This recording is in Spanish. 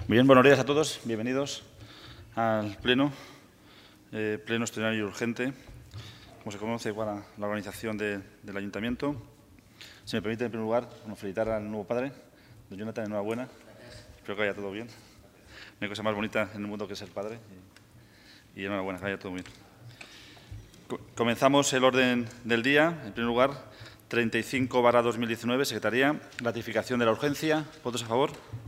Muy bien, buenos días a todos. Bienvenidos al Pleno, Pleno extraordinario y urgente, como se conoce para la organización del Ayuntamiento. Si me permite, en primer lugar, felicitar al nuevo padre, don Jonathan, enhorabuena. Gracias. Espero que vaya todo bien. No hay cosa más bonita en el mundo que ser padre. Y enhorabuena, que vaya todo bien. Comenzamos el orden del día. En primer lugar, 35/2019, Secretaría. Ratificación de la urgencia. ¿Votos a favor?